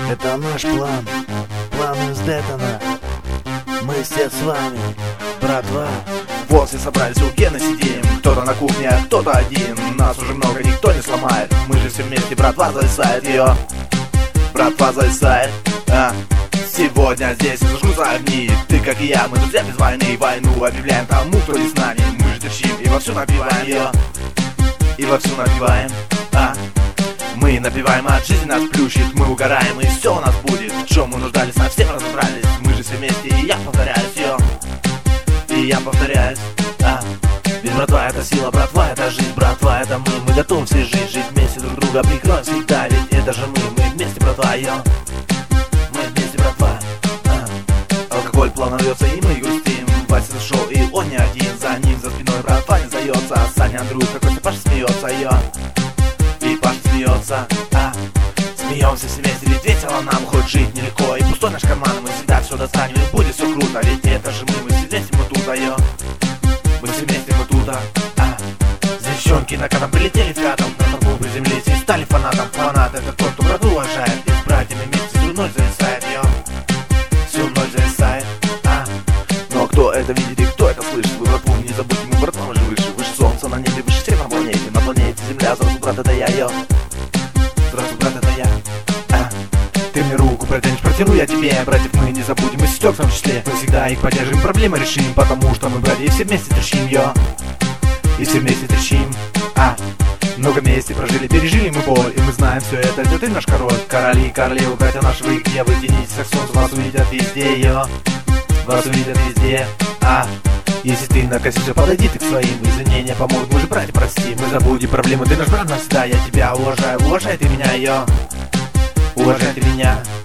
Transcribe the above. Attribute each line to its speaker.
Speaker 1: Это наш план, план из Детона. Мы все с вами, братва.
Speaker 2: Вот все собрались, у Гены сидим. Кто-то на кухне, а кто-то один. Нас уже много, никто не сломает. Мы же все вместе, братва зависает ее. Братва зависает, Сегодня здесь зажгутся огни. Ты, как и я, мы друзья без войны. Войну объявляем тому, кто не с нами. Мы же торчим и вовсю напиваем ее. И вовсю напиваем, Мы напиваем, от жизни нас плющит. Мы угораем, и все у нас будет. В чем мы нуждались, совсем разобрались. Мы же все вместе, и я повторяюсь, И я повторяюсь, Ведь братва это сила, братва это жизнь. Братва это мы готовы все жить вместе друг друга прикроем всегда. Ведь это же мы вместе, братва, Мы вместе, братва, Алкоголь плавно льется, и мы грустим. Вася зашел, и он не один. За ним, за спиной братва не сдается. Саня, Андрюха, Костя, Паша смеется, И Паша смеется, Смеемся все вместе, ведь весело нам. Хоть жить нелегко, и пустой наш карман. Мы всегда все достанем, и будет все круто. Ведь это же мы все вместе, мы тут, Мы все вместе, мы тут, Девчонки на катом прилетели в катом. На толпу приземлились и стали фанатом. Фанат это тот, кто братву уважает. И с братьями вместе всю ночь зависает, Всю ночь зависает, Но кто это видит и кто это слышит? Вы братву не забудьте, мы братва, мы же выше солнца на небе, выше всех на планете. На планете Земля, сразу брат это я, Сразу брат это я, Ты мне руку протянешь, протяну я тебе. Братьев мы не забудем, и сестер в том числе. Мы всегда их поддержим, проблемы решим. Потому что мы братья, и все вместе трещим, И все вместе трещим, Много вместе прожили, пережили мы боль. И мы знаем все это, ты наш король. Короли и королевы, братья наши, вы где? Вы тянитесь, как солнце, вас увидят везде, Вас увидят везде, Если ты накосишься, подойди ты к своим. Извинения помогут, мы же братья, прости. Мы забудем проблемы, ты наш брат навсегда. Я тебя уважаю, уважай ты меня, Уважай ты меня.